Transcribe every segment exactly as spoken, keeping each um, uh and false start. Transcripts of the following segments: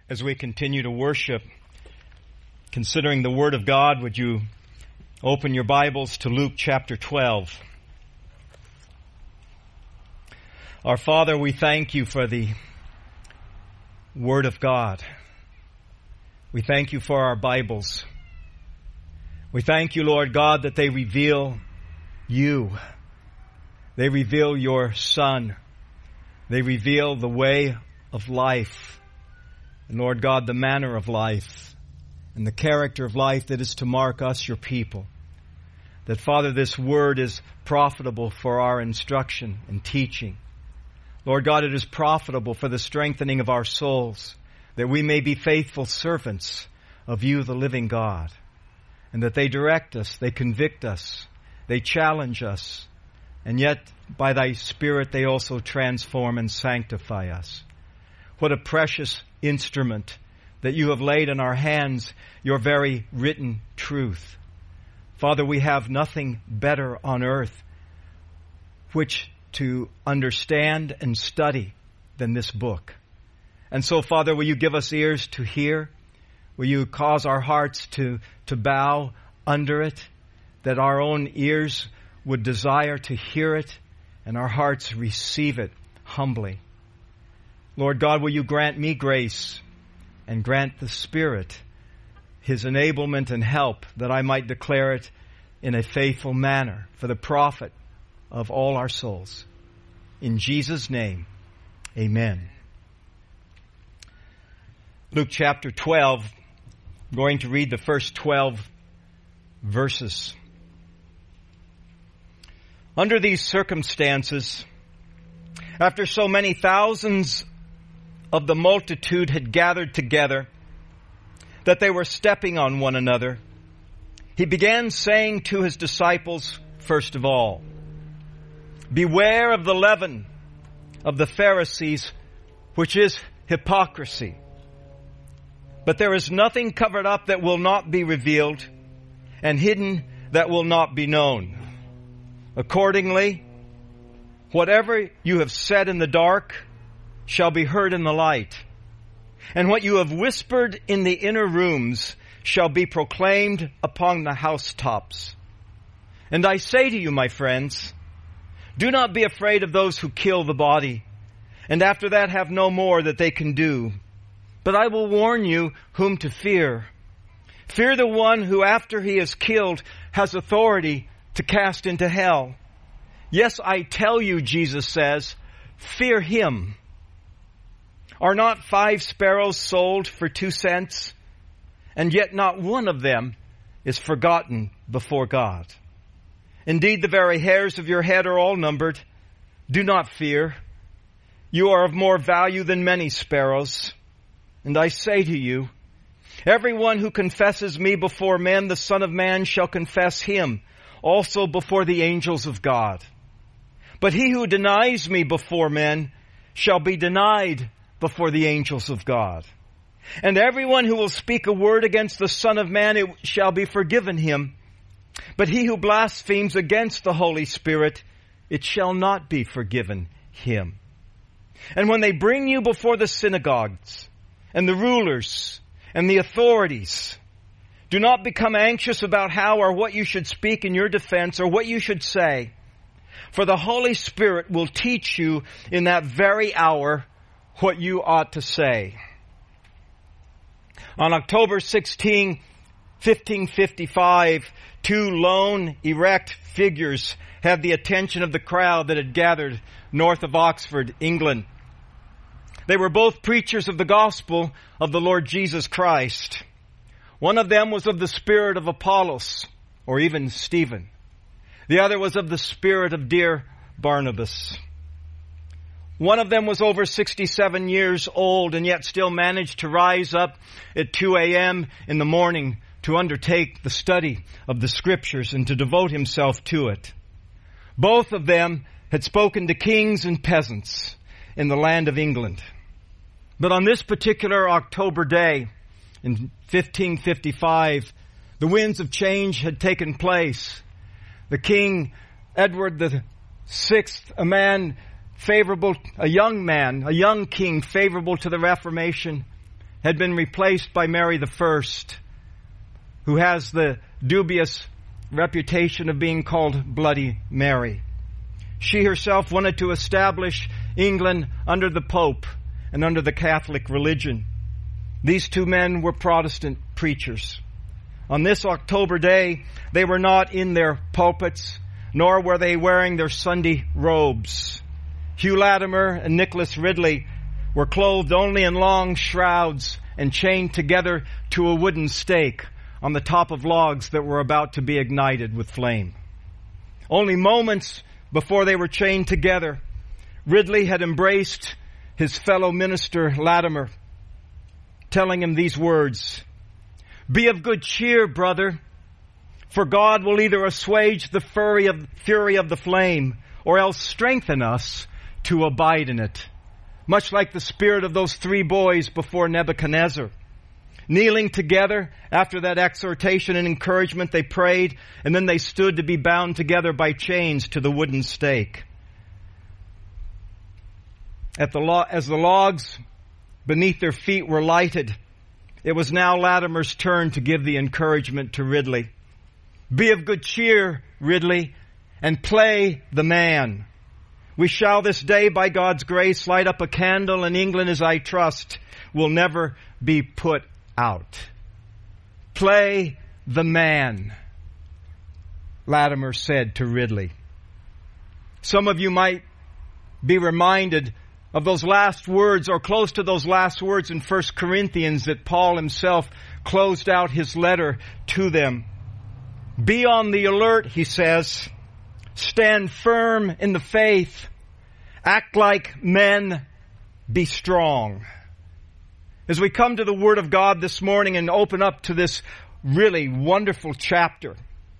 As we continue to worship, considering the Word of God, would you open your Bibles to Luke chapter twelve? Our Father, we thank you for the Word of God. We thank you for our Bibles. We thank you, Lord God, that they reveal you. They reveal your Son. They reveal the way of life. And Lord God, the manner of life and the character of life that is to mark us, your people. That, Father, this word is profitable for our instruction and teaching. Lord God, it is profitable for the strengthening of our souls, that we may be faithful servants of you, the living God, and that they direct us, they convict us, they challenge us, and yet by thy Spirit they also transform and sanctify us. What a precious instrument that you have laid in our hands, your very written truth. Father, we have nothing better on earth which to understand and study than this book. And so, Father, will you give us ears to hear? Will you cause our hearts to, to bow under it, that our own ears would desire to hear it and our hearts receive it humbly? Lord God, will you grant me grace and grant the Spirit His enablement and help that I might declare it in a faithful manner for the profit of all our souls. In Jesus' name, amen. Luke chapter twelve, I'm going to read the first twelve verses. Under these circumstances, after so many thousands of the multitude had gathered together, that they were stepping on one another, he began saying to his disciples, first of all, beware of the leaven of the Pharisees, which is hypocrisy. But there is nothing covered up that will not be revealed, and hidden that will not be known. Accordingly, whatever you have said in the dark shall be heard in the light, and what you have whispered in the inner rooms shall be proclaimed upon the housetops. And I say to you, my friends, do not be afraid of those who kill the body, and after that have no more that they can do. But I will warn you whom to fear. Fear the one who, after he is killed, has authority to cast into hell. Yes, I tell you, Jesus says, fear him. Are not five sparrows sold for two cents? And yet not one of them is forgotten before God. Indeed, the very hairs of your head are all numbered. Do not fear. You are of more value than many sparrows. And I say to you, everyone who confesses me before men, the Son of Man shall confess him also before the angels of God. But he who denies me before men shall be denied before the angels of God. And everyone who will speak a word against the Son of Man, it shall be forgiven him. But he who blasphemes against the Holy Spirit, it shall not be forgiven him. And when they bring you before the synagogues and the rulers and the authorities, do not become anxious about how or what you should speak in your defense or what you should say. For the Holy Spirit will teach you in that very hour what you ought to say. On October sixteenth, fifteen fifty-five, two lone, erect figures had the attention of the crowd that had gathered north of Oxford, England. They were both preachers of the gospel of the Lord Jesus Christ. One of them was of the spirit of Apollos, or even Stephen. The other was of the spirit of dear Barnabas. One of them was over sixty-seven years old and yet still managed to rise up at two a.m. in the morning to undertake the study of the Scriptures and to devote himself to it. Both of them had spoken to kings and peasants in the land of England. But on this particular October day in fifteen fifty-five, the winds of change had taken place. The King Edward the Sixth, a man favorable, a young man, a young king favorable to the Reformation, had been replaced by Mary the First, who has the dubious reputation of being called Bloody Mary. She herself wanted to establish England under the Pope and under the Catholic religion. These two men were Protestant preachers. On this October day, they were not in their pulpits, nor were they wearing their Sunday robes. Hugh Latimer and Nicholas Ridley were clothed only in long shrouds and chained together to a wooden stake on the top of logs that were about to be ignited with flame. Only moments before they were chained together, Ridley had embraced his fellow minister Latimer, telling him these words, "Be of good cheer, brother, for God will either assuage the fury of, fury of the flame or else strengthen us to abide in it." Much like the spirit of those three boys before Nebuchadnezzar. Kneeling together after that exhortation and encouragement, they prayed, and then they stood to be bound together by chains to the wooden stake. At the lo- as the logs beneath their feet were lighted, it was now Latimer's turn to give the encouragement to Ridley. "Be of good cheer, Ridley, and play the man. We shall this day, by God's grace, light up a candle, and England, as I trust, will never be put out. Play the man," Latimer said to Ridley. Some of you might be reminded of those last words, or close to those last words in First Corinthians that Paul himself closed out his letter to them. Be on the alert, he says. Stand firm in the faith. Act like men. Be strong. As we come to the Word of God this morning and open up to this really wonderful chapter,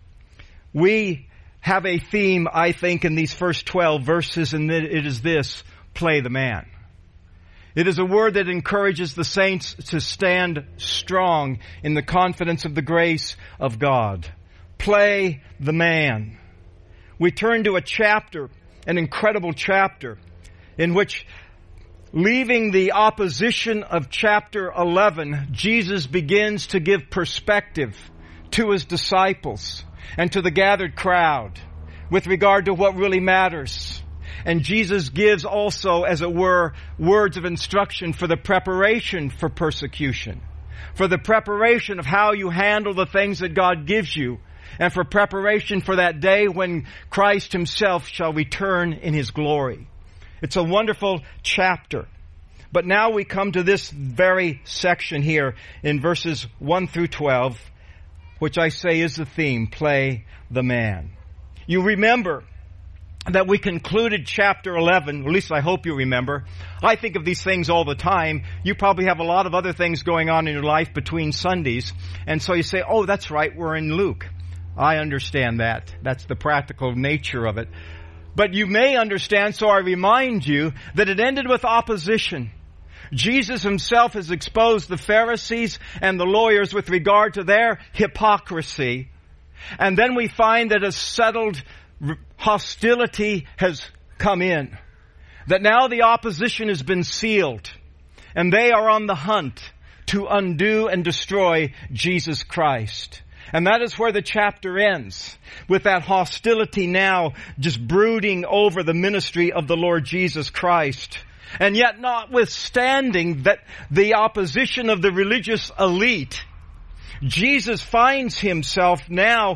we have a theme, I think, in these first twelve verses, and it is this: play the man. It is a word that encourages the saints to stand strong in the confidence of the grace of God. Play the man. We turn to a chapter, an incredible chapter, in which, leaving the opposition of chapter eleven, Jesus begins to give perspective to His disciples and to the gathered crowd with regard to what really matters. And Jesus gives also, as it were, words of instruction for the preparation for persecution, for the preparation of how you handle the things that God gives you, and for preparation for that day when Christ Himself shall return in His glory. It's a wonderful chapter. But now we come to this very section here in verses one through twelve, which I say is the theme: play the man. You remember that we concluded chapter eleven, at least I hope you remember. I think of these things all the time. You probably have a lot of other things going on in your life between Sundays. And so you say, oh, that's right, we're in Luke. I understand that. That's the practical nature of it. But you may understand, so I remind you, that it ended with opposition. Jesus Himself has exposed the Pharisees and the lawyers with regard to their hypocrisy. And then we find that a settled hostility has come in. That now the opposition has been sealed. And they are on the hunt to undo and destroy Jesus Christ. And that is where the chapter ends, with that hostility now just brooding over the ministry of the Lord Jesus Christ. And yet, notwithstanding that the opposition of the religious elite, Jesus finds Himself now,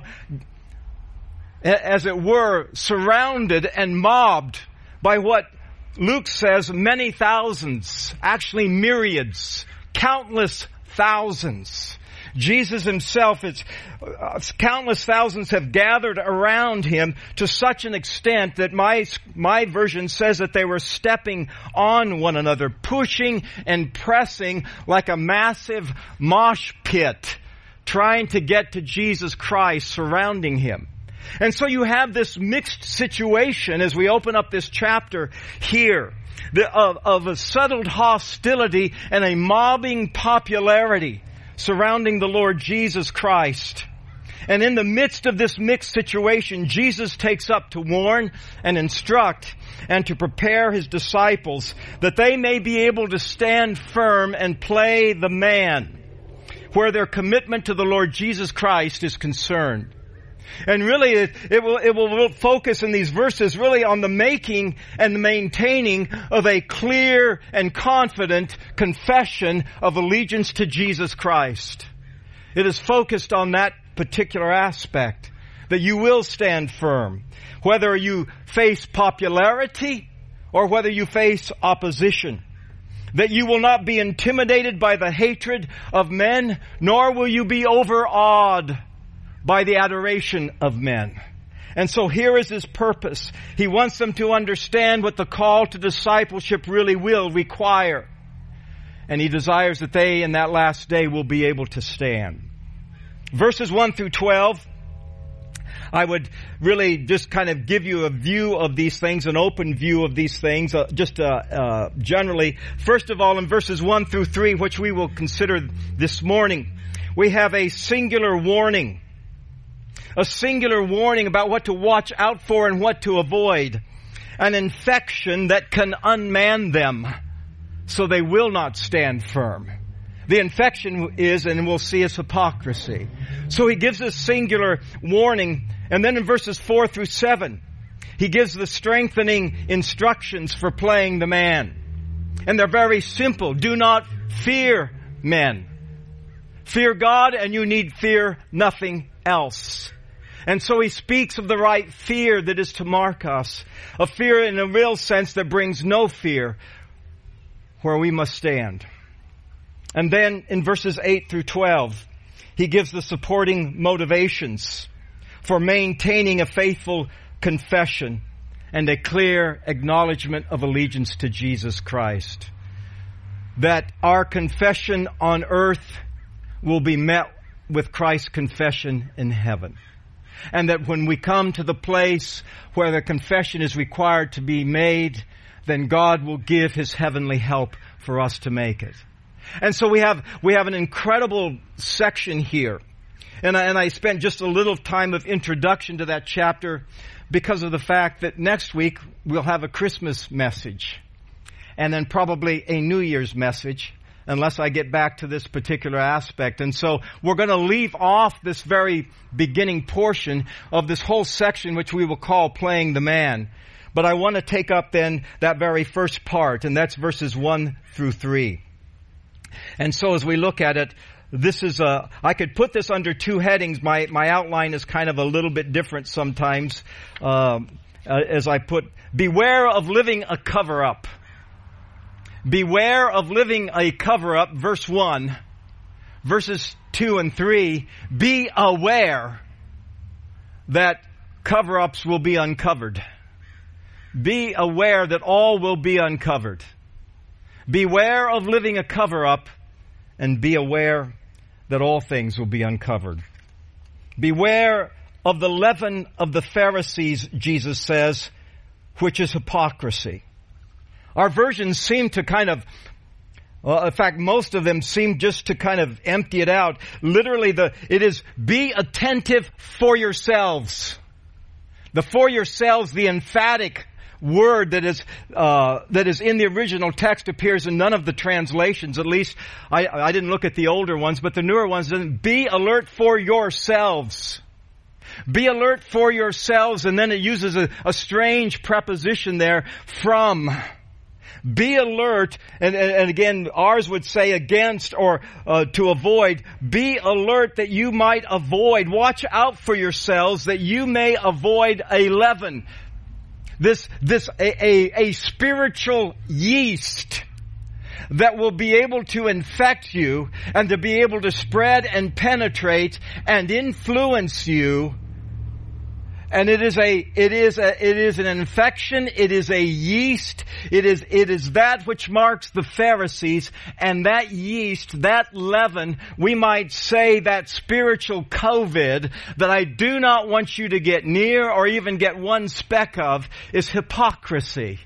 as it were, surrounded and mobbed by what Luke says many thousands, actually myriads, countless thousands. Jesus Himself, it's, uh, countless thousands have gathered around Him to such an extent that my, my version says that they were stepping on one another, pushing and pressing like a massive mosh pit, trying to get to Jesus Christ, surrounding Him. And so you have this mixed situation as we open up this chapter here, the, of, of a settled hostility and a mobbing popularity surrounding the Lord Jesus Christ. And in the midst of this mixed situation, Jesus takes up to warn and instruct and to prepare His disciples that they may be able to stand firm and play the man where their commitment to the Lord Jesus Christ is concerned. And really, it, it will it will focus in these verses really on the making and the maintaining of a clear and confident confession of allegiance to Jesus Christ. It is focused on that particular aspect, that you will stand firm, whether you face popularity or whether you face opposition. That you will not be intimidated by the hatred of men, nor will you be overawed by the adoration of men. And so here is His purpose. He wants them to understand what the call to discipleship really will require. And He desires that they in that last day will be able to stand. Verses one through twelve, I would really just kind of give you a view of these things, an open view of these things, uh, just uh, uh, generally. First of all, in verses one through three, which we will consider this morning, we have a singular warning. A singular warning about what to watch out for and what to avoid. An infection that can unman them so they will not stand firm. The infection is, and we'll see, is hypocrisy. So He gives us singular warning. And then in verses four through seven, He gives the strengthening instructions for playing the man. And they're very simple. Do not fear men. Fear God, and you need fear nothing else. And so He speaks of the right fear that is to mark us. A fear in a real sense that brings no fear, where we must stand. And then in verses eight through twelve, He gives the supporting motivations for maintaining a faithful confession and a clear acknowledgement of allegiance to Jesus Christ. That our confession on earth will be met with Christ's confession in heaven. And that when we come to the place where the confession is required to be made, then God will give His heavenly help for us to make it. And so we have, we have an incredible section here. And I, and I spent just a little time of introduction to that chapter because of the fact that next week we'll have a Christmas message. And then probably a New Year's message, unless I get back to this particular aspect. And so we're going to leave off this very beginning portion of this whole section, which we will call Playing the Man. But I want to take up then that very first part, and that's verses one through three. And so as we look at it, this is a, I could put this under two headings. My, my outline is kind of a little bit different sometimes, um, uh, as I put, beware of living a cover-up. Beware of living a cover-up, verse one. Verses two and three, be aware that cover-ups will be uncovered. Be aware that all will be uncovered. Beware of living a cover-up, and be aware that all things will be uncovered. Beware of the leaven of the Pharisees, Jesus says, which is hypocrisy. Our versions seem to kind of, well, in fact, most of them seem just to kind of empty it out. Literally, the it is, be attentive for yourselves. The for yourselves, the emphatic word that is uh, that is in the original text appears in none of the translations. At least I, I didn't look at the older ones, but the newer ones didn't. Be alert for yourselves. Be alert for yourselves, and then it uses a, a strange preposition there, from. Be alert, and, and, and again, ours would say against or uh, to avoid. Be alert that you might avoid. Watch out for yourselves that you may avoid a leaven. This, this, a, a, a spiritual yeast that will be able to infect you and to be able to spread and penetrate and influence you. And it is a, it is a, it is an infection. It is a yeast. It is, it is that which marks the Pharisees, and that yeast, that leaven, we might say that spiritual COVID that I do not want you to get near or even get one speck of, is hypocrisy.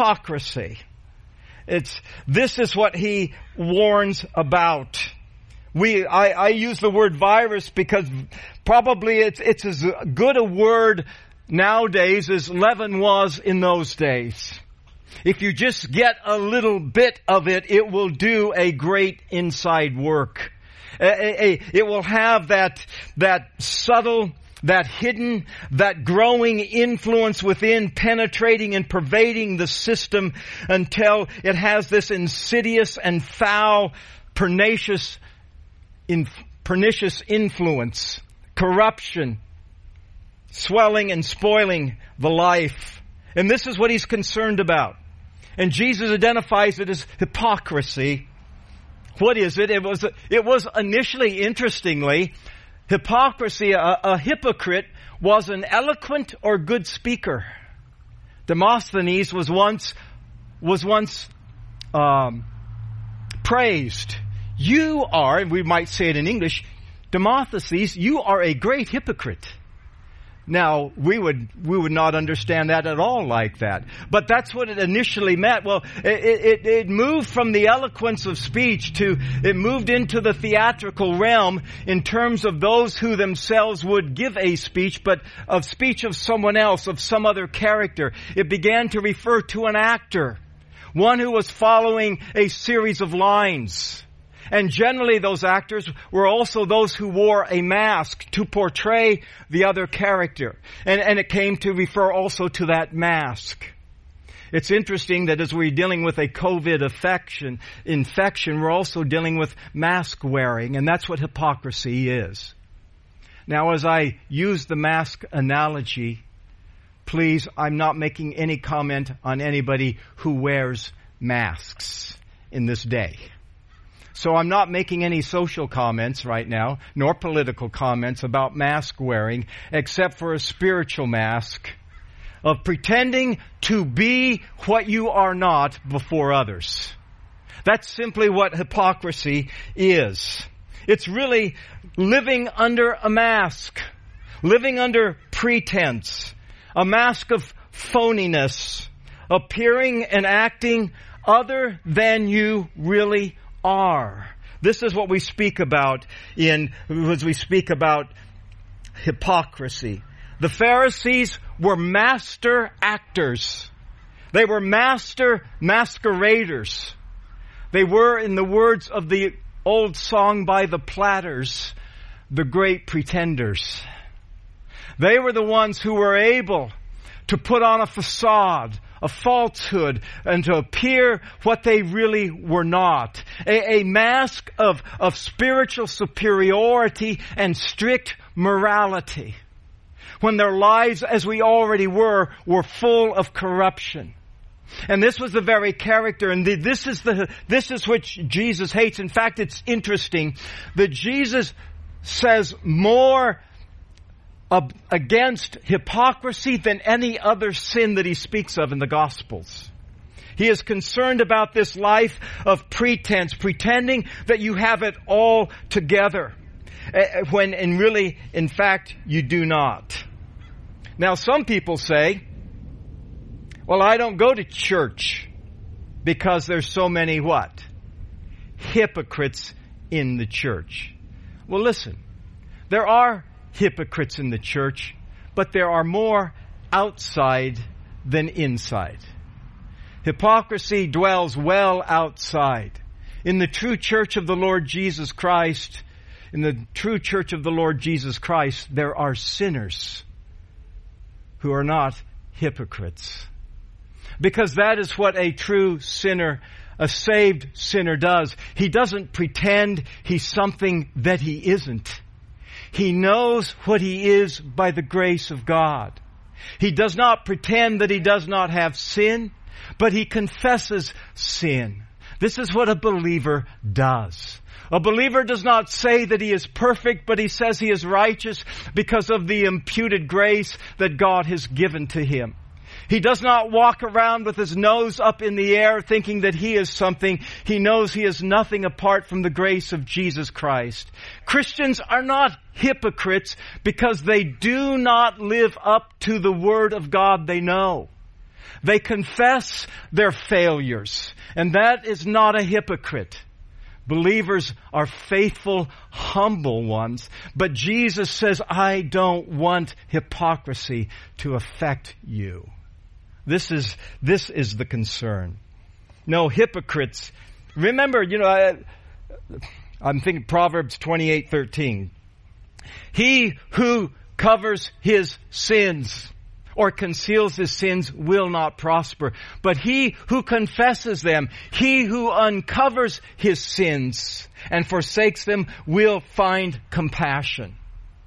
Hypocrisy. It's, this is what he warns about. we, I, I use the word virus because probably it's, it's as good a word nowadays as leaven was in those days. If you just get a little bit of it, it will do a great inside work. A, a, it will have that, that subtle, that hidden, that growing influence within, penetrating and pervading the system until it has this insidious and foul, pernicious, in, pernicious influence, corruption, swelling and spoiling the life. And this is what he's concerned about. And Jesus identifies it as hypocrisy. What is it? It was, it was initially, interestingly, hypocrisy. A, a hypocrite was an eloquent or good speaker. Demosthenes was once, was once, um, praised. You are, and we might say it in English, Demosthenes, you are a great hypocrite. Now, we would, we would not understand that at all like that. But that's what it initially meant. Well, it, it, it moved from the eloquence of speech to, it moved into the theatrical realm in terms of those who themselves would give a speech, but of speech of someone else, of some other character. It began to refer to an actor, one who was following a series of lines. And generally those actors were also those who wore a mask to portray the other character. And, and it came to refer also to that mask. It's interesting that as we're dealing with a COVID infection, infection, we're also dealing with mask wearing, and that's what hypocrisy is. Now, as I use the mask analogy, please, I'm not making any comment on anybody who wears masks in this day. So I'm not making any social comments right now, nor political comments about mask wearing, except for a spiritual mask of pretending to be what you are not before others. That's simply what hypocrisy is. It's really living under a mask, living under pretense, a mask of phoniness, appearing and acting other than you really are. This is what we speak about in, as we speak about hypocrisy. The Pharisees were master actors. They were master masqueraders. They were, in the words of the old song by the Platters, the great pretenders. They were the ones who were able to put on a facade, a falsehood, and to appear what they really were not. A, a mask of, of spiritual superiority and strict morality. When their lives, as we already were, were full of corruption. And this was the very character, and the, this is the, this is which Jesus hates. In fact, it's interesting that Jesus says more against hypocrisy than any other sin that he speaks of in the Gospels. He is concerned about this life of pretense, pretending that you have it all together, when in really, in fact, you do not. Now, some people say, well, I don't go to church because there's so many what? Hypocrites in the church. Well, listen, there are hypocrites in the church, but there are more outside than inside. Hypocrisy dwells well outside. In the true church of the Lord Jesus Christ, in the true church of the Lord Jesus Christ, there are sinners who are not hypocrites. Because that is what a true sinner, a saved sinner does. He doesn't pretend he's something that he isn't. He knows what he is by the grace of God. He does not pretend that he does not have sin, but he confesses sin. This is what a believer does. A believer does not say that he is perfect, but he says he is righteous because of the imputed grace that God has given to him. He does not walk around with his nose up in the air thinking that he is something. He knows he is nothing apart from the grace of Jesus Christ. Christians are not hypocrites because they do not live up to the Word of God they know. They confess their failures, and that is not a hypocrite. Believers are faithful, humble ones. But Jesus says, I don't want hypocrisy to affect you. This is, this is the concern. No, hypocrites. Remember, you know, I, I'm thinking Proverbs twenty-eight thirteen. He who covers his sins or conceals his sins will not prosper. But he who confesses them, he who uncovers his sins and forsakes them will find compassion.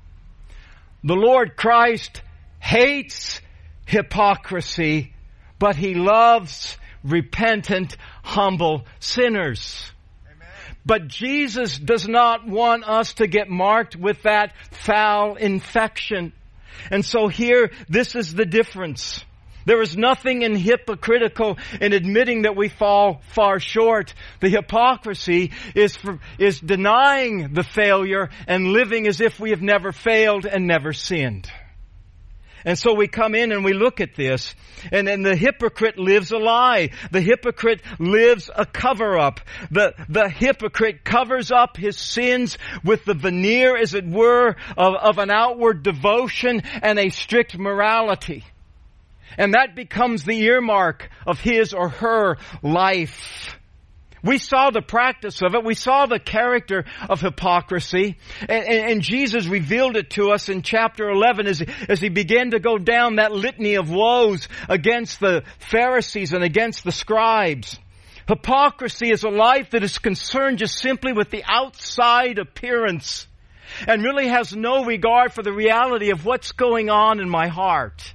The Lord Christ hates hypocrisy, but he loves repentant, humble sinners. Amen. But Jesus does not want us to get marked with that foul infection. And so here, this is the difference. There is nothing in hypocritical in admitting that we fall far short. The hypocrisy is for, is denying the failure and living as if we have never failed and never sinned. And so we come in and we look at this, and then the hypocrite lives a lie. The hypocrite lives a cover-up. The, the hypocrite covers up his sins with the veneer, as it were, of, of an outward devotion and a strict morality. And that becomes the earmark of his or her life. We saw the practice of it. We saw the character of hypocrisy. And, and, and Jesus revealed it to us in chapter eleven as, as he began to go down that litany of woes against the Pharisees and against the scribes. Hypocrisy is a life that is concerned just simply with the outside appearance and really has no regard for the reality of what's going on in my heart.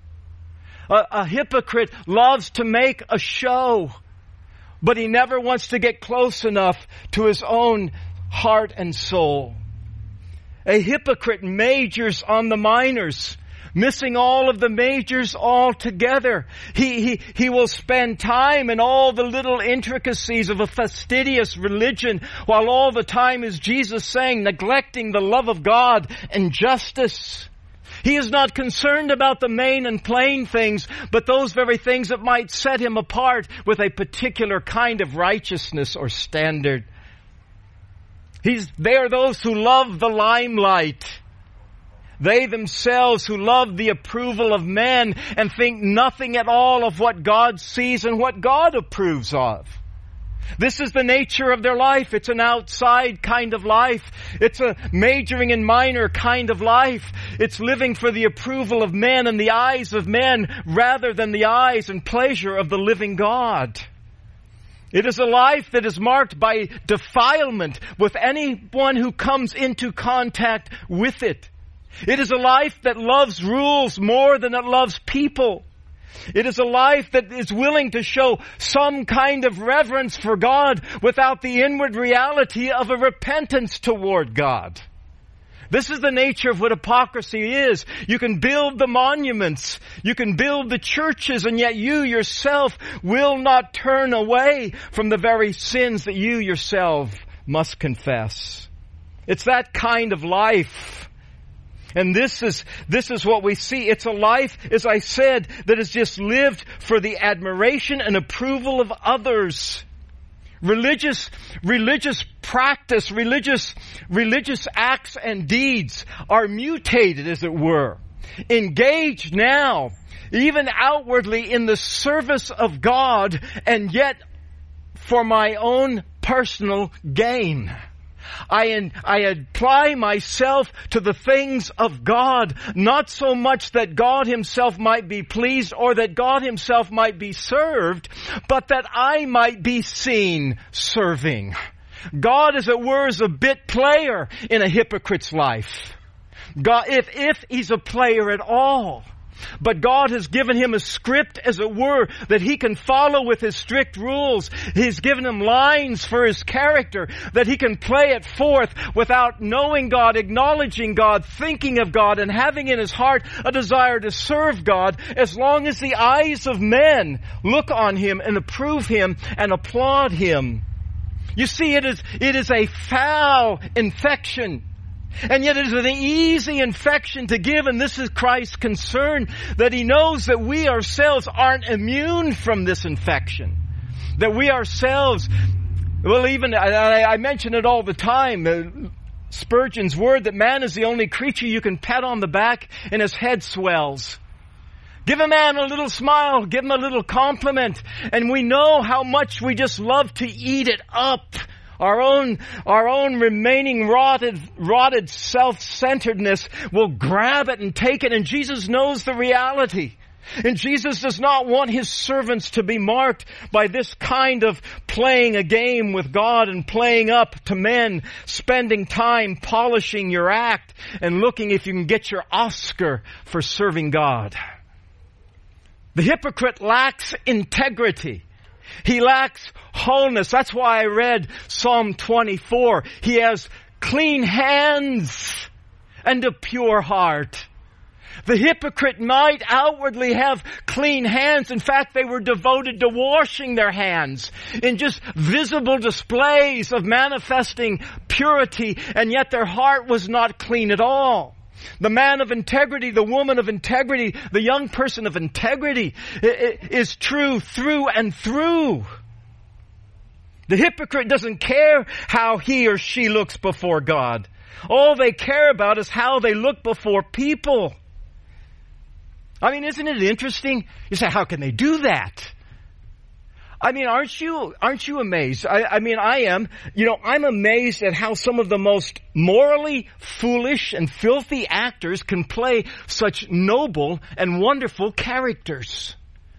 A, a hypocrite loves to make a show, but he never wants to get close enough to his own heart and soul. A hypocrite majors on the minors, missing all of the majors altogether. He, he, he will spend time in all the little intricacies of a fastidious religion, while all the time, as Jesus saying, neglecting the love of God and justice. He is not concerned about the main and plain things, but those very things that might set him apart with a particular kind of righteousness or standard. He's, they are those who love the limelight. They themselves who love the approval of men and think nothing at all of what God sees and what God approves of. This is the nature of their life. It's an outside kind of life. It's a majoring in minor kind of life. It's living for the approval of men and the eyes of men rather than the eyes and pleasure of the living God. It is a life that is marked by defilement with anyone who comes into contact with it. It is a life that loves rules more than it loves people. It is a life that is willing to show some kind of reverence for God without the inward reality of a repentance toward God. This is the nature of what hypocrisy is. You can build the monuments, you can build the churches, and yet you yourself will not turn away from the very sins that you yourself must confess. It's that kind of life. And this is, this is what we see. It's a life, as I said, that is just lived for the admiration and approval of others. Religious, religious practice, religious, religious acts and deeds are mutated, as it were. Engaged now, even outwardly in the service of God, and yet for my own personal gain. I, I apply myself to the things of God, not so much that God Himself might be pleased or that God Himself might be served, but that I might be seen serving. God, as it were, is a bit player in a hypocrite's life. God, if, if He's a player at all. But God has given him a script, as it were, that he can follow with his strict rules. He's given him lines for his character that he can play it forth without knowing God, acknowledging God, thinking of God, and having in his heart a desire to serve God, as long as the eyes of men look on him and approve him and applaud him. You see, it is, it is a foul infection. And yet it is an easy infection to give, and this is Christ's concern, that He knows that we ourselves aren't immune from this infection. That we ourselves, Well, even, I, I mention it all the time, uh, Spurgeon's word that man is the only creature you can pat on the back and his head swells. Give a man a little smile, give him a little compliment, and we know how much we just love to eat it up. Our own, our own remaining rotted, rotted self-centeredness will grab it and take it, and Jesus knows the reality. And Jesus does not want His servants to be marked by this kind of playing a game with God and playing up to men, spending time polishing your act and looking if you can get your Oscar for serving God. The hypocrite lacks integrity. He lacks wholeness. That's why I read Psalm twenty-four. He has clean hands and a pure heart. The hypocrite might outwardly have clean hands. In fact, they were devoted to washing their hands in just visible displays of manifesting purity, and yet their heart was not clean at all. The man of integrity, the woman of integrity, the young person of integrity is true through and through. The hypocrite doesn't care how he or she looks before God. All they care about is how they look before people. I mean, isn't it interesting? You say, how can they do that? I mean, aren't you, aren't you amazed? I, I mean, I am. You know, I'm amazed at how some of the most morally foolish and filthy actors can play such noble and wonderful characters.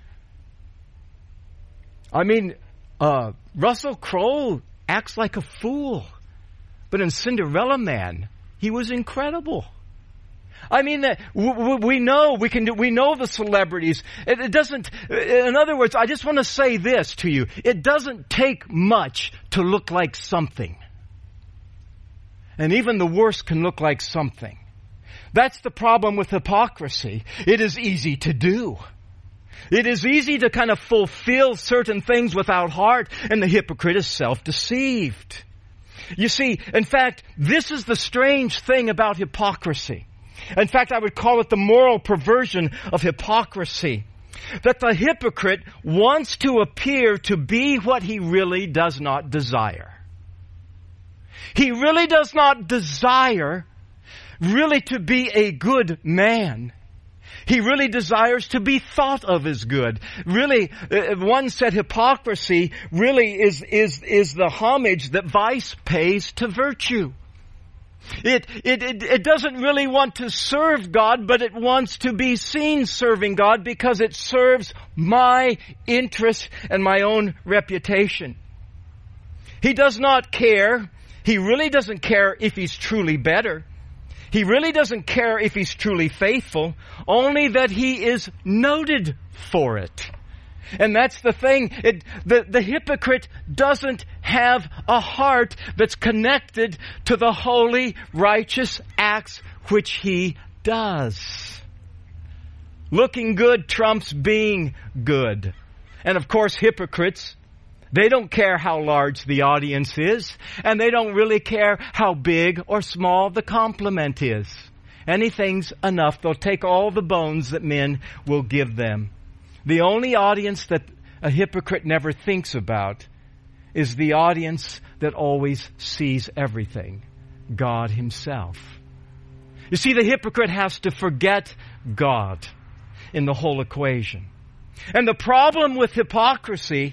I mean, uh, Russell Crowe acts like a fool. But in Cinderella Man, he was incredible. I mean, uh, w- we know we can do, we know the celebrities. It, it doesn't, in other words, I just want to say this to you. It doesn't take much to look like something. And even the worst can look like something. That's the problem with hypocrisy. It is easy to do. It is easy to kind of fulfill certain things without heart, and the hypocrite is self-deceived. You see, in fact, this is the strange thing about hypocrisy. In fact, I would call it the moral perversion of hypocrisy. That the hypocrite wants to appear to be what he really does not desire. He really does not desire really to be a good man. He really desires to be thought of as good. Really, uh, one said hypocrisy really is, is, is the homage that vice pays to virtue. It, it, it, it doesn't really want to serve God, but it wants to be seen serving God because it serves my interest and my own reputation. He does not care. He really doesn't care if he's truly better. He really doesn't care if he's truly faithful, only that he is noted for it. And that's the thing. It, the, the hypocrite doesn't have a heart that's connected to the holy, righteous acts which he does. Looking good trumps being good. And of course, hypocrites, they don't care how large the audience is, and they don't really care how big or small the compliment is. Anything's enough. They'll take all the bones that men will give them. The only audience that a hypocrite never thinks about is the audience that always sees everything, God Himself. You see, the hypocrite has to forget God in the whole equation. And the problem with hypocrisy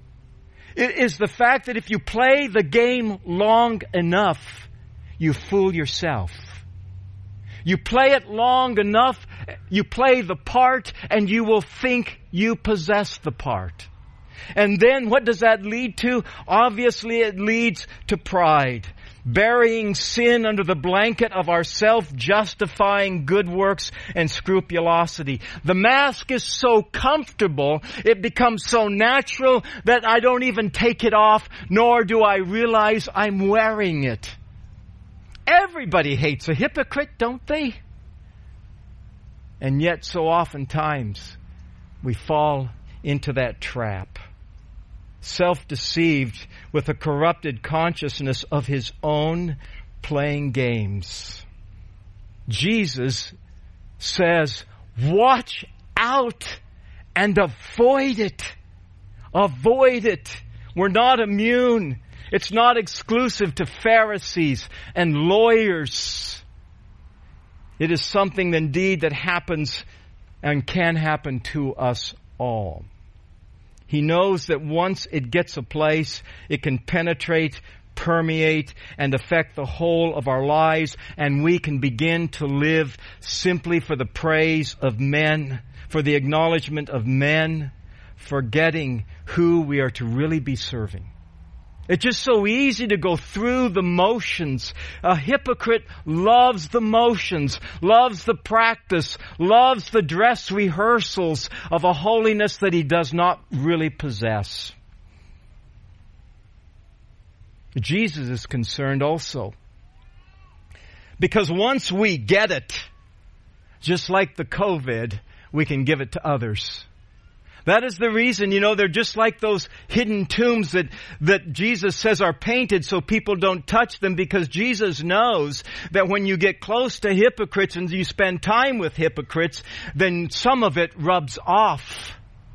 is the fact that if you play the game long enough, you fool yourself. You play it long enough, you play the part, and you will think you possess the part. And then what does that lead to? Obviously it leads to pride. Burying sin under the blanket of our self-justifying good works and scrupulosity. The mask is so comfortable, it becomes so natural that I don't even take it off, nor do I realize I'm wearing it. Everybody hates a hypocrite, don't they? And yet so oftentimes we fall into that trap. Self-deceived with a corrupted consciousness of his own playing games. Jesus says, watch out and avoid it. Avoid it. We're not immune. It's not exclusive to Pharisees and lawyers. It is something indeed that happens and can happen to us all. He knows that once it gets a place, it can penetrate, permeate, and affect the whole of our lives, and we can begin to live simply for the praise of men, for the acknowledgement of men, forgetting who we are to really be serving. It's just so easy to go through the motions. A hypocrite loves the motions, loves the practice, loves the dress rehearsals of a holiness that he does not really possess. Jesus is concerned also. Because once we get it, just like the COVID, we can give it to others. That is the reason, you know, they're just like those hidden tombs that, that Jesus says are painted so people don't touch them, because Jesus knows that when you get close to hypocrites and you spend time with hypocrites, then some of it rubs off.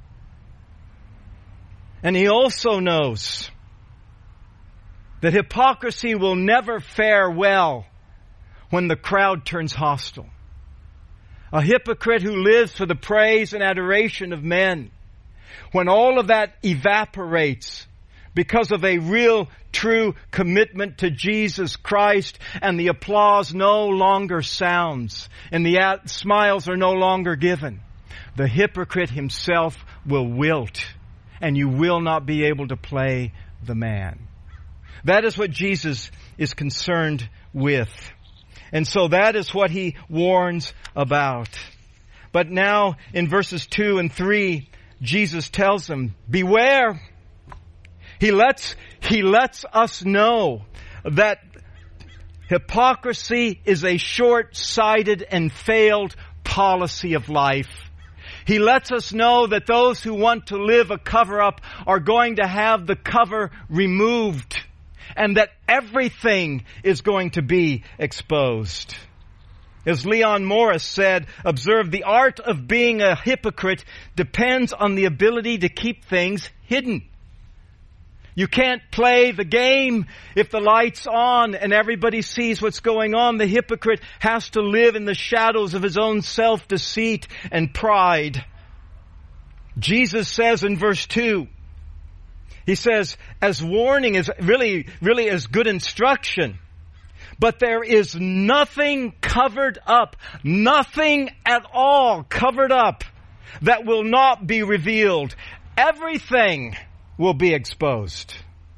And he also knows that hypocrisy will never fare well when the crowd turns hostile. A hypocrite who lives for the praise and adoration of men, when all of that evaporates because of a real, true commitment to Jesus Christ, and the applause no longer sounds and the smiles are no longer given, the hypocrite himself will wilt, and you will not be able to play the man. That is what Jesus is concerned with. And so that is what he warns about. But now in verses two and three, Jesus tells them, beware. He lets, he lets us know that hypocrisy is a short-sighted and failed policy of life. He lets us know that those who want to live a cover-up are going to have the cover removed, and that everything is going to be exposed. As Leon Morris said, observe, the art of being a hypocrite depends on the ability to keep things hidden. You can't play the game if the light's on and everybody sees what's going on. The hypocrite has to live in the shadows of his own self-deceit and pride. Jesus says in verse two, he says, as warning is really, really as good instruction. But there is nothing covered up, nothing at all covered up that will not be revealed. Everything will be exposed.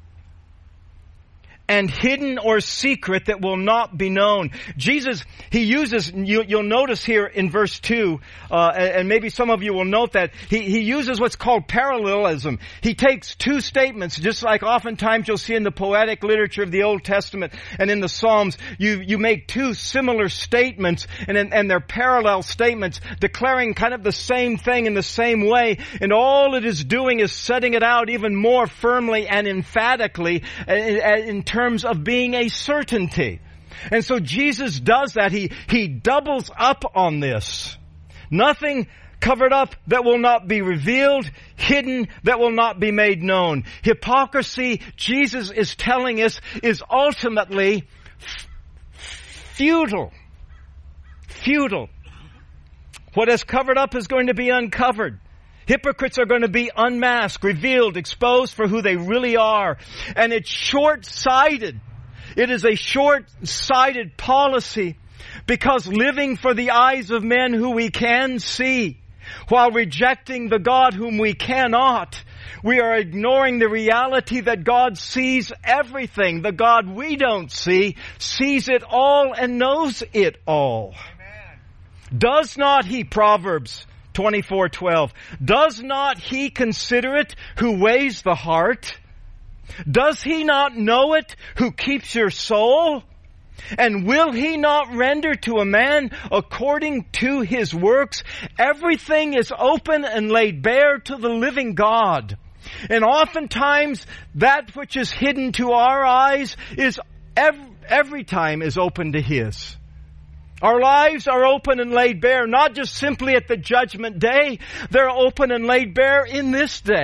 And hidden or secret that will not be known. Jesus, he uses, you, you'll notice here in verse two, uh, and maybe some of you will note that, he, he uses what's called parallelism. He takes two statements, just like oftentimes you'll see in the poetic literature of the Old Testament and in the Psalms, you, you make two similar statements, and, and they're parallel statements, declaring kind of the same thing in the same way, and all it is doing is setting it out even more firmly and emphatically in, in terms of being a certainty. And so Jesus does that. He, he doubles up on this. Nothing covered up that will not be revealed, hidden that will not be made known. Hypocrisy, Jesus is telling us, is ultimately f- futile. Futile. What is covered up is going to be uncovered. Hypocrites are going to be unmasked, revealed, exposed for who they really are. And it's short-sighted. It is a short-sighted policy, because living for the eyes of men who we can see, while rejecting the God whom we cannot, we are ignoring the reality that God sees everything. The God we don't see sees it all and knows it all. Amen. Does not he, Proverbs twenty-four twelve, does not he consider it who weighs the heart? Does he not know it who keeps your soul? And will he not render to a man according to his works? Everything is open and laid bare to the living God. And oftentimes that which is hidden to our eyes is every, every time is open to his. Our lives are open and laid bare, not just simply at the judgment day. They're open and laid bare in this day.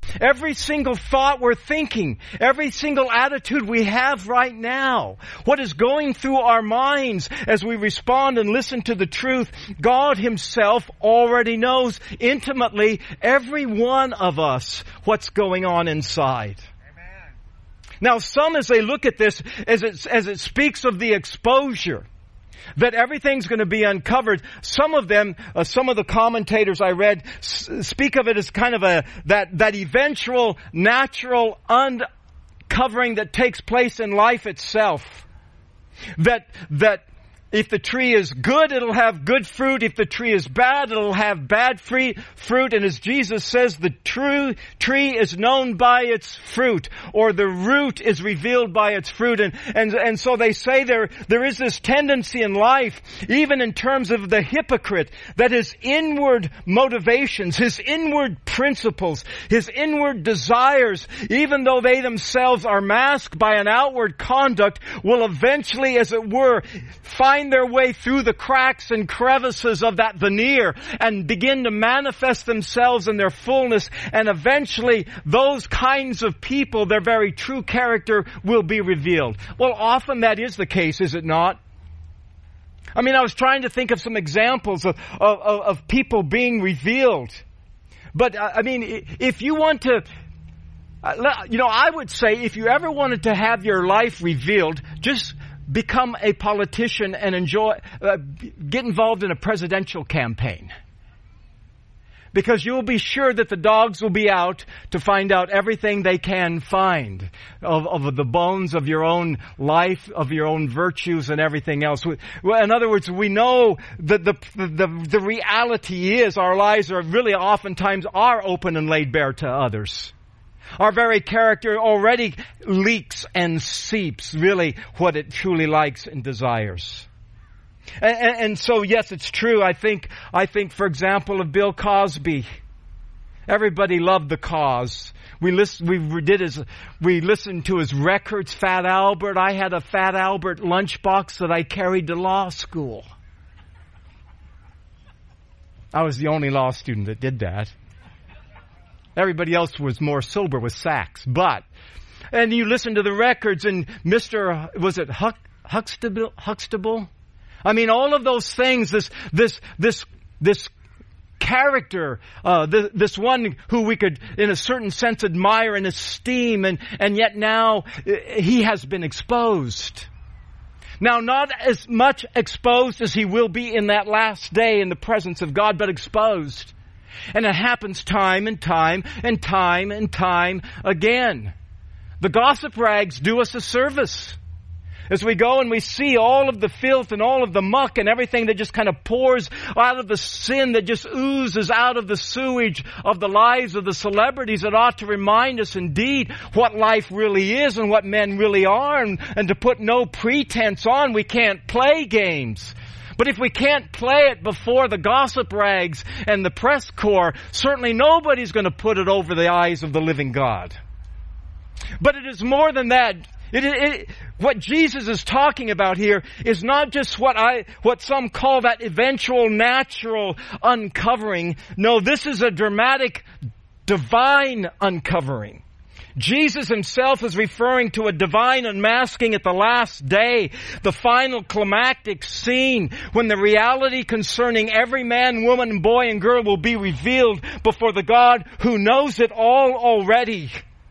Every single thought we're thinking, every single attitude we have right now, what is going through our minds as we respond and listen to the truth, God Himself already knows intimately, every one of us, what's going on inside. Amen. Now, some as they look at this, as it, as it speaks of the exposure, that everything's going to be uncovered. Some of them, uh, some of the commentators I read s- speak of it as kind of a, that, that eventual natural uncovering that takes place in life itself. That, that if the tree is good, it'll have good fruit. If the tree is bad, it'll have bad free fruit. And as Jesus says, the true tree is known by its fruit, or the root is revealed by its fruit. And, and, and so they say there, there is this tendency in life, even in terms of the hypocrite, that his inward motivations, his inward principles, his inward desires, even though they themselves are masked by an outward conduct, will eventually, as it were, find their way through the cracks and crevices of that veneer and begin to manifest themselves in their fullness. And eventually those kinds of people, their very true character will be revealed. Well, often that is the case, is it not? I mean, I was trying to think of some examples of, of, of people being revealed. But, I mean, if you want to, you know, I would say if you ever wanted to have your life revealed, just become a politician and enjoy, uh, get involved in a presidential campaign. Because you'll be sure that the dogs will be out to find out everything they can find of, of the bones of your own life, of your own virtues and everything else. Well, in other words, we know that the, the, the reality is our lives are really oftentimes are open and laid bare to others. Our very character already leaks and seeps really what it truly likes and desires. And, and, and so, yes, it's true. I think, I think, for example, of Bill Cosby. Everybody loved the cause. We listened, we did his, we listened to his records, Fat Albert. I had a Fat Albert lunchbox that I carried to law school. I was the only law student that did that. Everybody else was more sober with sacks. But, and you listen to the records and Mister, was it Huck, Huxtable? Huxtable? I mean, all of those things, this, this, this, this character, uh, this, this one who we could, in a certain sense, admire and esteem, and, and yet now he has been exposed. Now, not as much exposed as he will be in that last day in the presence of God, but exposed. And it happens time and time and time and time again. The gossip rags do us a service. As we go and we see all of the filth and all of the muck and everything that just kind of pours out of the sin that just oozes out of the sewage of the lives of the celebrities, it ought to remind us indeed what life really is and what men really are, and, and to put no pretense on. We can't play games. But if we can't play it before the gossip rags and the press corps, certainly nobody's going to put it over the eyes of the living God. But it is more than that. It, it, what Jesus is talking about here is not just what I, what some call that eventual natural uncovering. No, this is a dramatic divine uncovering. Jesus himself is referring to a divine unmasking at the last day, the final climactic scene when the reality concerning every man, woman, boy, and girl will be revealed before the God who knows it all already.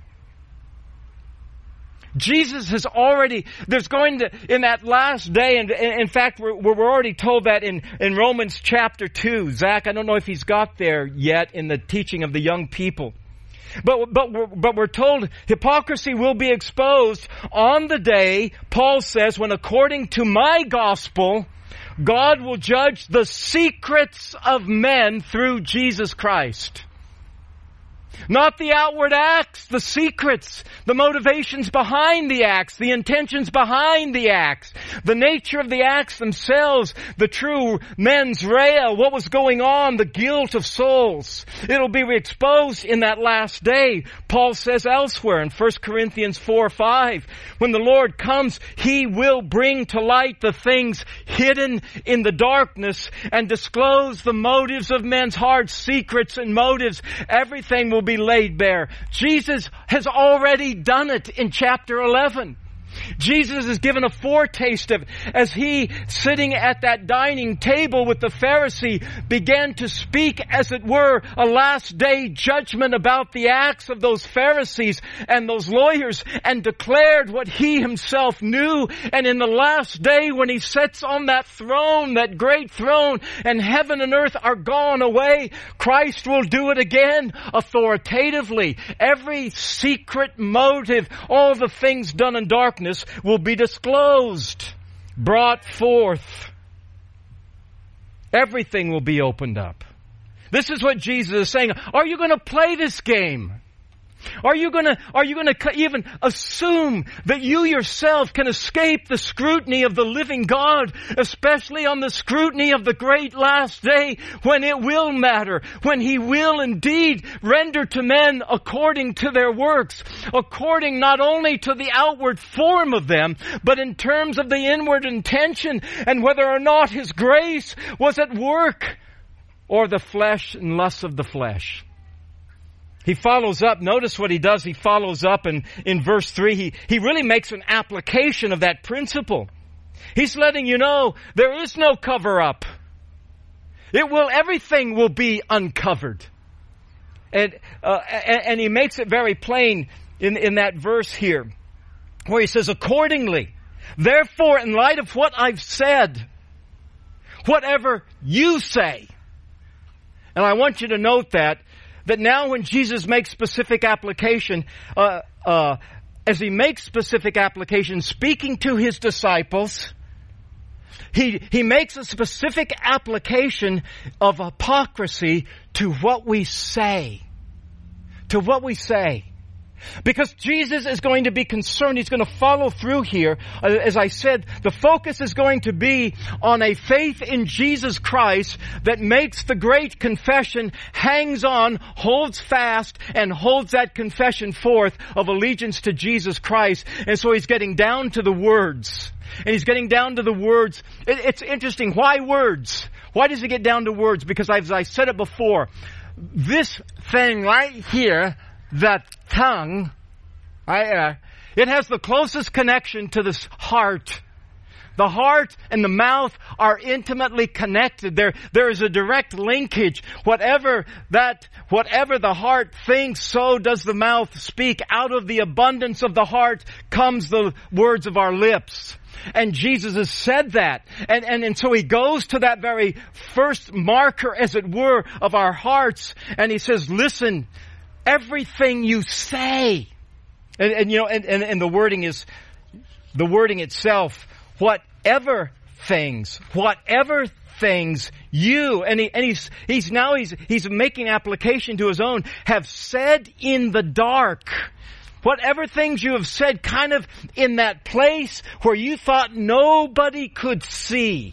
Jesus has already, there's going to, in that last day, and in fact, we're, we're already told that in, in Romans chapter two. Zach, I don't know if he's got there yet in the teaching of the young people. But, but, we're, but we're told hypocrisy will be exposed on the day, Paul says, when according to my gospel, God will judge the secrets of men through Jesus Christ. Not the outward acts, the secrets, the motivations behind the acts, the intentions behind the acts, the nature of the acts themselves, the true mens rea, what was going on, the guilt of souls. It'll be exposed in that last day. Paul says elsewhere in First Corinthians four five, when the Lord comes, He will bring to light the things hidden in the darkness and disclose the motives of men's hearts, secrets and motives. Everything will be laid bare. Jesus has already done it in chapter eleven. Jesus is given a foretaste of it as he, sitting at that dining table with the Pharisee, began to speak, as it were, a last day judgment about the acts of those Pharisees and those lawyers, and declared what he himself knew. And in the last day, when he sits on that throne, that great throne, and heaven and earth are gone away, Christ will do it again authoritatively. Every secret motive, all the things done in darkness, will be disclosed, brought forth. Everything will be opened up. This is what Jesus is saying. Are you going to play this game? Are you going to, are you going to even assume that you yourself can escape the scrutiny of the living God, especially on the scrutiny of the great last day, when it will matter, when He will indeed render to men according to their works, according not only to the outward form of them, but in terms of the inward intention, and whether or not His grace was at work, or the flesh and lusts of the flesh. He follows up. Notice what he does. He follows up in, in verse three. He, he really makes an application of that principle. He's letting you know there is no cover up. It will, everything will be uncovered. And, uh, and, and he makes it very plain in, in that verse here, where he says, accordingly, therefore, in light of what I've said, whatever you say. And I want you to note that, that now when Jesus makes specific application, uh, uh, as He makes specific application, speaking to His disciples, He, He makes a specific application of hypocrisy to what we say. To what we say. Because Jesus is going to be concerned. He's going to follow through here. As I said, the focus is going to be on a faith in Jesus Christ that makes the great confession, hangs on, holds fast, and holds that confession forth of allegiance to Jesus Christ. And so he's getting down to the words. And he's getting down to the words. It, it's interesting. Why words? Why does he get down to words? Because as I said it before, this thing right here, that tongue, I, uh, it has the closest connection to this heart. The heart and the mouth are intimately connected. There, there is a direct linkage. Whatever that, whatever the heart thinks, so does the mouth speak. Out of the abundance of the heart comes the words of our lips. And Jesus has said that. And, and, and so He goes to that very first marker, as it were, of our hearts. And He says, listen, everything you say. And, and you know, and, and, and the wording is, the wording itself, whatever things, whatever things you, and, he, and he's, he's now, he's, he's making application to his own, have said in the dark. Whatever things you have said kind of in that place where you thought nobody could see.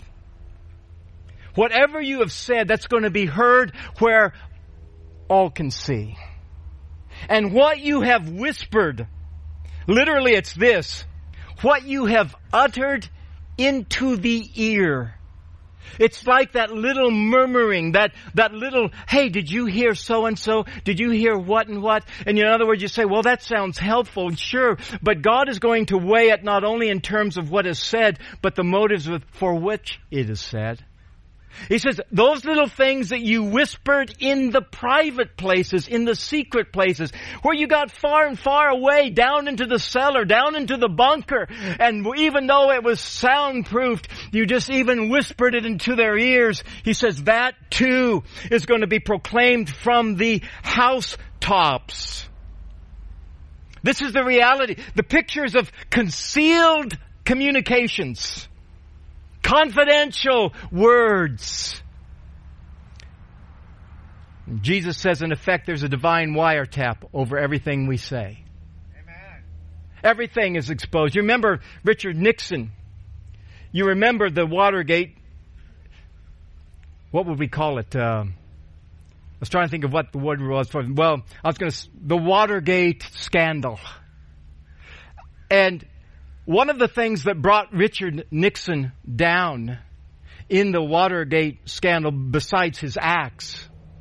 Whatever you have said, that's going to be heard where all can see. And what you have whispered, literally it's this, what you have uttered into the ear. It's like that little murmuring, that, that little, hey, did you hear so-and-so? Did you hear what and what? And in other words, you say, well, that sounds helpful, sure. But God is going to weigh it not only in terms of what is said, but the motives for which it is said. He says, those little things that you whispered in the private places, in the secret places, where you got far and far away, down into the cellar, down into the bunker, and even though it was soundproofed, you just even whispered it into their ears. He says, that too is going to be proclaimed from the housetops. This is the reality. The pictures of concealed communications. Confidential words. Jesus says, in effect, there's a divine wiretap over everything we say. Amen. Everything is exposed. You remember Richard Nixon. You remember the Watergate. What would we call it? Uh, I was trying to think of what the word was for. Well, I was going to, the Watergate scandal. And one of the things that brought Richard Nixon down in the Watergate scandal, besides his acts,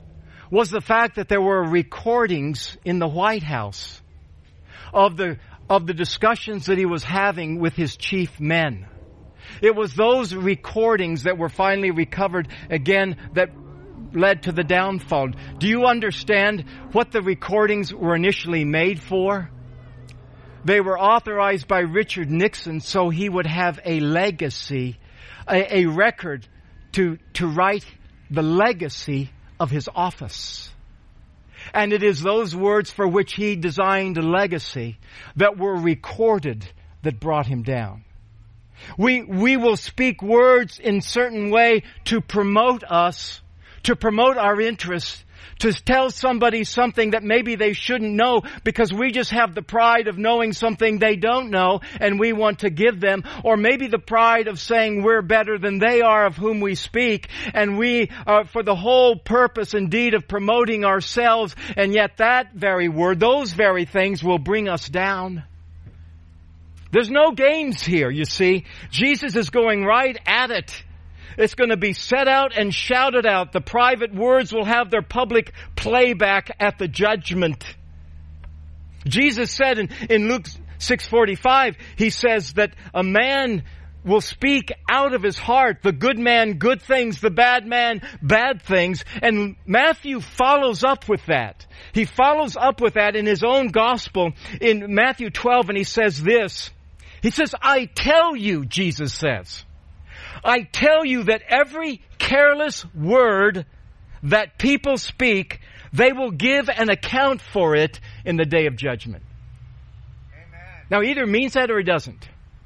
was the fact that there were recordings in the White House of the, of the discussions that he was having with his chief men. It was those recordings that were finally recovered again that led to the downfall. Do you understand what the recordings were initially made for? They were authorized by Richard Nixon so he would have a legacy, a, a record to, to write the legacy of his office. And it is those words for which he designed a legacy that were recorded that brought him down. We, we will speak words in certain way to promote us, to promote our interests, to tell somebody something that maybe they shouldn't know because we just have the pride of knowing something they don't know and we want to give them, or maybe the pride of saying we're better than they are of whom we speak, and we are for the whole purpose indeed of promoting ourselves, and yet that very word, those very things will bring us down. There's no games here, you see. Jesus is going right at it. It's going to be set out and shouted out. The private words will have their public playback at the judgment. Jesus said in, in Luke six forty-five, he says that a man will speak out of his heart, the good man, good things, the bad man, bad things. And Matthew follows up with that. He follows up with that in his own gospel in Matthew twelve, and he says this. He says, I tell you, Jesus says, I tell you that every careless word that people speak, they will give an account for it in the day of judgment. Amen. Now, either means that or he doesn't.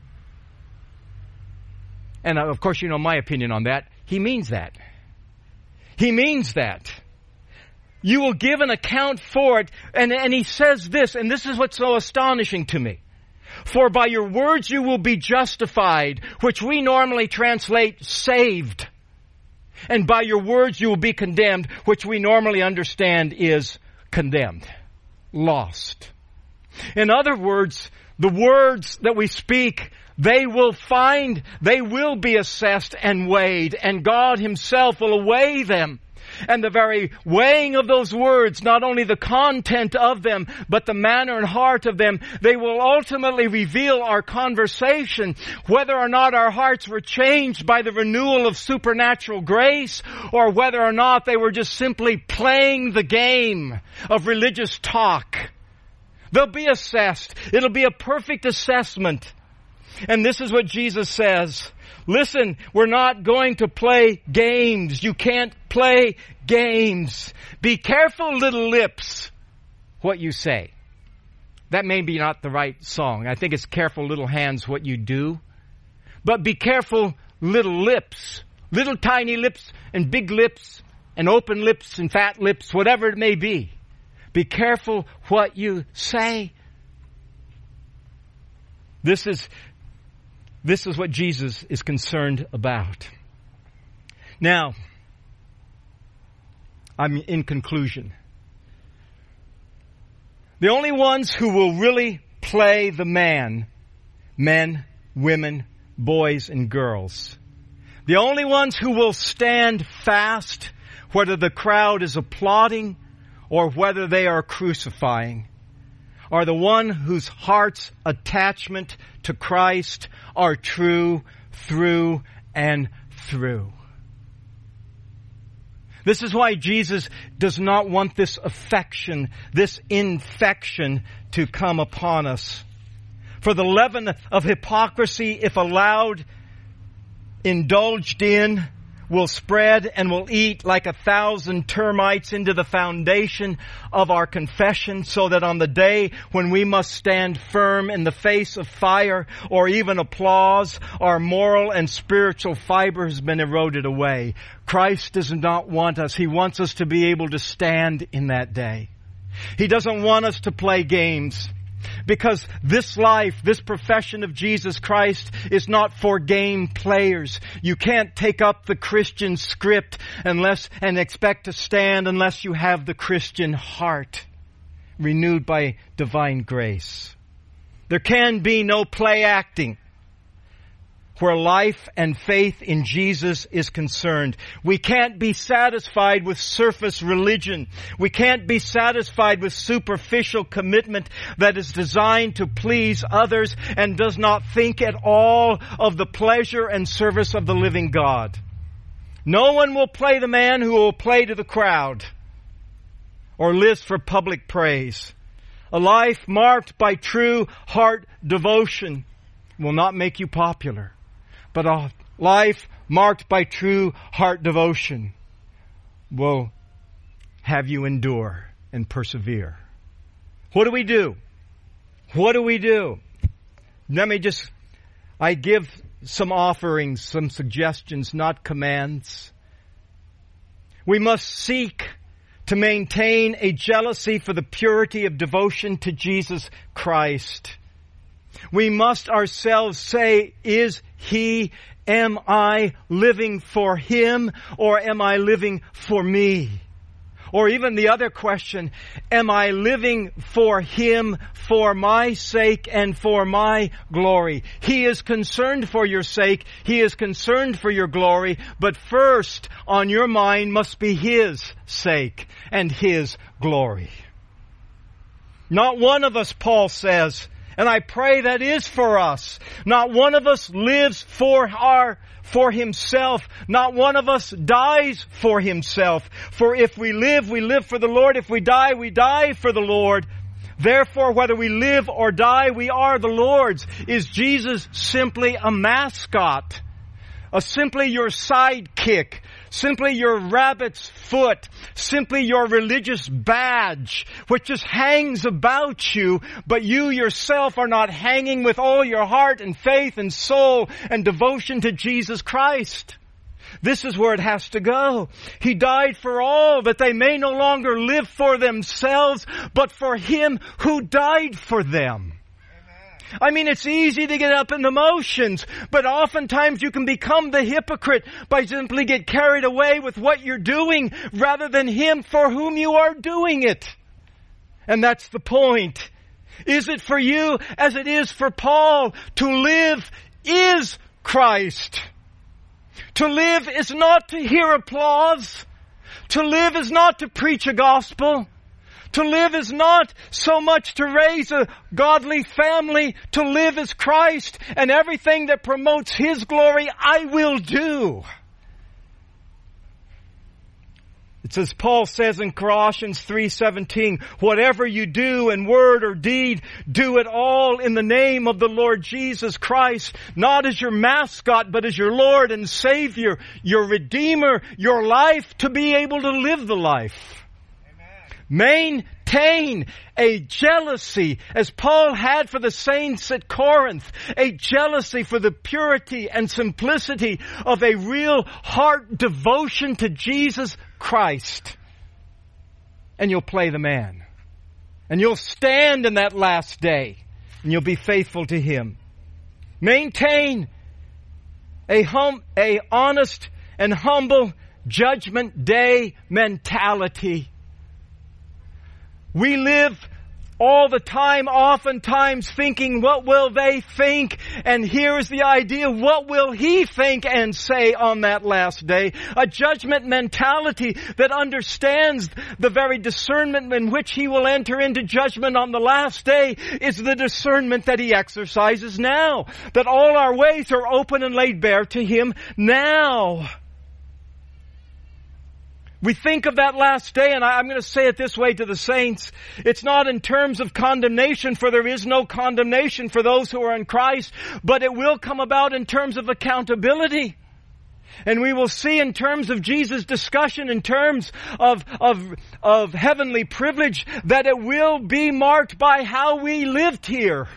And of course, you know my opinion on that. He means that. He means that. You will give an account for it. And, and he says this, and this is what's so astonishing to me. For by your words you will be justified, which we normally translate saved. And by your words you will be condemned, which we normally understand is condemned, lost. In other words, the words that we speak, they will find, they will be assessed and weighed, and God Himself will weigh them. And the very weighing of those words, not only the content of them, but the manner and heart of them, they will ultimately reveal our conversation, whether or not our hearts were changed by the renewal of supernatural grace, or whether or not they were just simply playing the game of religious talk. They'll be assessed. It'll be a perfect assessment. And this is what Jesus says. Listen, we're not going to play games. You can't play games. Be careful, little lips, what you say. That may be not the right song. I think it's careful, little hands, what you do. But be careful, little lips. Little tiny lips and big lips and open lips and fat lips, whatever it may be. Be careful what you say. This is This is what Jesus is concerned about. Now, I'm in conclusion. The only ones who will really play the man, men, women, boys, and girls, the only ones who will stand fast, whether the crowd is applauding or whether they are crucifying, are the one whose heart's attachment to Christ are true through and through. This is why Jesus does not want this affection, this infection to come upon us. For the leaven of hypocrisy, if allowed, indulged in, will spread and will eat like a thousand termites into the foundation of our confession, so that on the day when we must stand firm in the face of fire or even applause, our moral and spiritual fiber has been eroded away. Christ does not want us. He wants us to be able to stand in that day. He doesn't want us to play games. Because this life, this profession of Jesus Christ is not for game players. You can't take up the Christian script unless and expect to stand unless you have the Christian heart renewed by divine grace. There can be no play acting. where life and faith in Jesus is concerned. We can't be satisfied with surface religion. We can't be satisfied with superficial commitment that is designed to please others and does not think at all of the pleasure and service of the living God. No one will play the man who will play to the crowd or lives for public praise. A life marked by true heart devotion will not make you popular. But a life marked by true heart devotion will have you endure and persevere. What do we do? What do we do? Let me just, I give some offerings, some suggestions, not commands. We must seek to maintain a jealousy for the purity of devotion to Jesus Christ. We must ourselves say, is He, am I living for Him, or am I living for me? Or even the other question, am I living for Him for my sake and for my glory? He is concerned for your sake. He is concerned for your glory. But first on your mind must be His sake and His glory. Not one of us, Paul says, and I pray that is for us. Not one of us lives for our, for himself. Not one of us dies for himself. For if we live, we live for the Lord. If we die, we die for the Lord. Therefore, whether we live or die, we are the Lord's. Is Jesus simply a mascot? A simply your sidekick? Simply your rabbit's foot? Simply your religious badge, which just hangs about you, but you yourself are not hanging with all your heart and faith and soul and devotion to Jesus Christ? This is where it has to go. He died for all, that they may no longer live for themselves, but for Him who died for them. I mean, it's easy to get up in the motions, but oftentimes you can become the hypocrite by simply get carried away with what you're doing rather than Him for whom you are doing it. And that's the point. Is it for you as it is for Paul? To live is Christ. To live is not to hear applause. To live is not to preach a gospel. To live is not so much to raise a godly family. To live is Christ, and everything that promotes His glory, I will do. It's as Paul says in Colossians three seventeen, whatever you do in word or deed, do it all in the name of the Lord Jesus Christ, not as your mascot, but as your Lord and Savior, your Redeemer, your life, to be able to live the life. Maintain a jealousy, as Paul had for the saints at Corinth, a jealousy for the purity and simplicity of a real heart devotion to Jesus Christ. And you'll play the man. And you'll stand in that last day. And you'll be faithful to Him. Maintain a hum, a honest and humble judgment day mentality. We live all the time, oftentimes thinking, what will they think? And here's the idea, what will He think and say on that last day? A judgment mentality that understands the very discernment in which He will enter into judgment on the last day is the discernment that He exercises now. That all our ways are open and laid bare to Him now. We think of that last day, and I'm going to say it this way to the saints. It's not in terms of condemnation, for there is no condemnation for those who are in Christ, but it will come about in terms of accountability. And we will see in terms of Jesus' discussion, in terms of, of, of heavenly privilege, that it will be marked by how we lived here.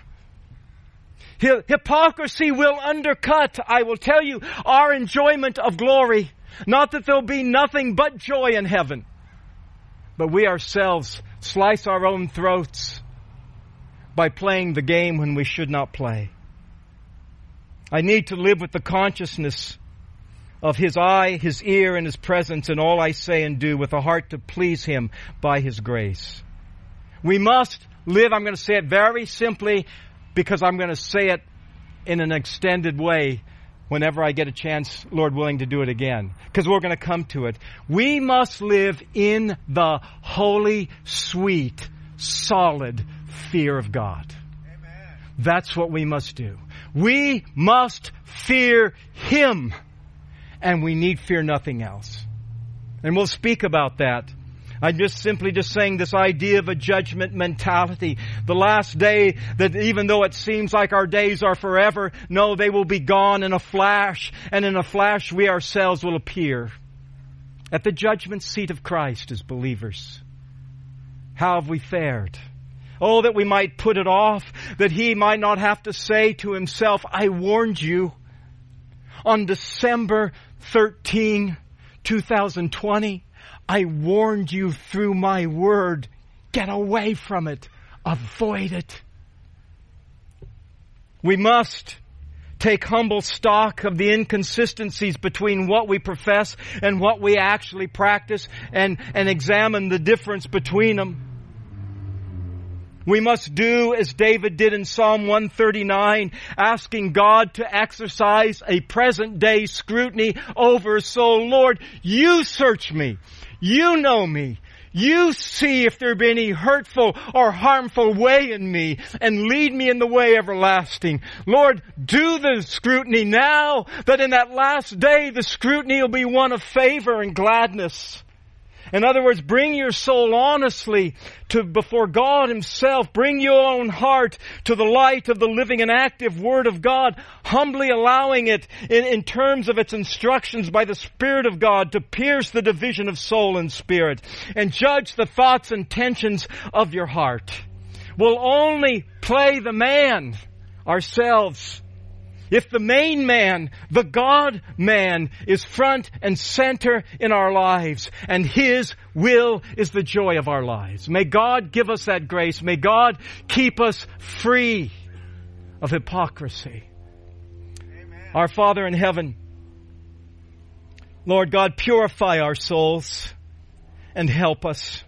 Hypocrisy will undercut, I will tell you, our enjoyment of glory. Not that there'll be nothing but joy in heaven, but we ourselves slice our own throats by playing the game when we should not play. I need to live with the consciousness of His eye, His ear, and His presence in all I say and do, with a heart to please Him by His grace. We must live, I'm going to say it very simply because I'm going to say it in an extended way, whenever I get a chance, Lord willing, to do it again. Because we're going to come to it. We must live in the holy, sweet, solid fear of God. Amen. That's what we must do. We must fear Him. And we need fear nothing else. And we'll speak about that. I'm just simply just saying this idea of a judgment mentality. The last day, that even though it seems like our days are forever, no, they will be gone in a flash. And in a flash, we ourselves will appear at the judgment seat of Christ as believers. How have we fared? Oh, that we might put it off, that He might not have to say to Himself, I warned you on December thirteenth, twenty twenty. I warned you through my word. Get away from it. Avoid it. We must take humble stock of the inconsistencies between what we profess and what we actually practice, and, and examine the difference between them. We must do as David did in Psalm one thirty-nine, asking God to exercise a present day scrutiny over his soul. Lord, you search me. You know me. You see if there be any hurtful or harmful way in me, and lead me in the way everlasting. Lord, do the scrutiny now, that in that last day the scrutiny will be one of favor and gladness. In other words, bring your soul honestly to before God Himself. Bring your own heart to the light of the living and active Word of God, humbly allowing it in, in terms of its instructions by the Spirit of God to pierce the division of soul and spirit and judge the thoughts and tensions of your heart. We'll only play the man ourselves if the main man, the God man, is front and center in our lives, and His will is the joy of our lives. May God give us that grace. May God keep us free of hypocrisy. Amen. Our Father in heaven, Lord God, purify our souls and help us.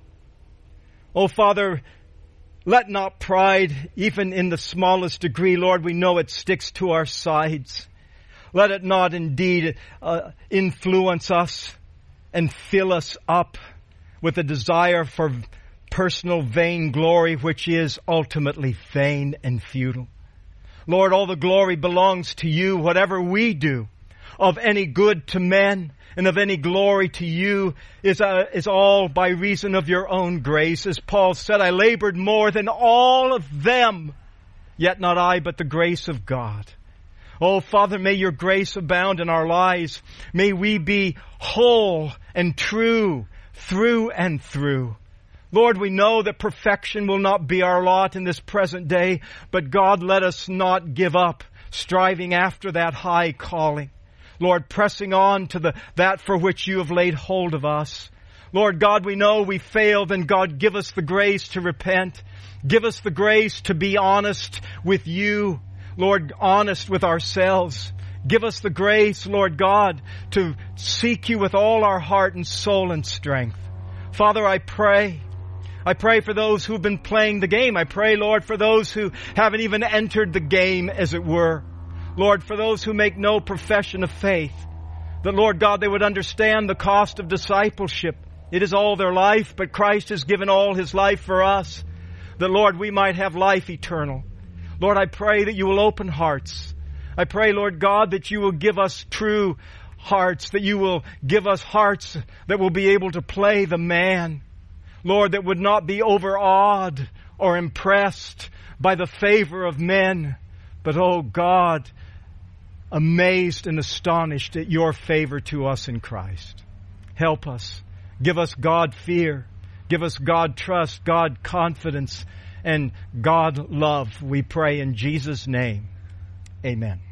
Oh, Father, let not pride, even in the smallest degree, Lord, we know it sticks to our sides. Let it not indeed uh, influence us and fill us up with a desire for personal vainglory, which is ultimately vain and futile. Lord, all the glory belongs to You. Whatever we do of any good to men and of any glory to You is, uh, is all by reason of Your own grace. As Paul said, I labored more than all of them, yet not I, but the grace of God. Oh, Father, may Your grace abound in our lives. May we be whole and true through and through. Lord, we know that perfection will not be our lot in this present day, but God, let us not give up striving after that high calling. Lord, pressing on to the that for which You have laid hold of us. Lord God, we know we failed, and God, give us the grace to repent. Give us the grace to be honest with You. Lord, honest with ourselves. Give us the grace, Lord God, to seek You with all our heart and soul and strength. Father, I pray. I pray for those who've been playing the game. I pray, Lord, for those who haven't even entered the game, as it were. Lord, for those who make no profession of faith, that, Lord God, they would understand the cost of discipleship. It is all their life, but Christ has given all His life for us, that, Lord, we might have life eternal. Lord, I pray that You will open hearts. I pray, Lord God, that You will give us true hearts, that You will give us hearts that will be able to play the man. Lord, that would not be overawed or impressed by the favor of men, but, oh God, amazed and astonished at Your favor to us in Christ. Help us. Give us God fear. Give us God trust, God confidence, and God love. We pray in Jesus' name. Amen.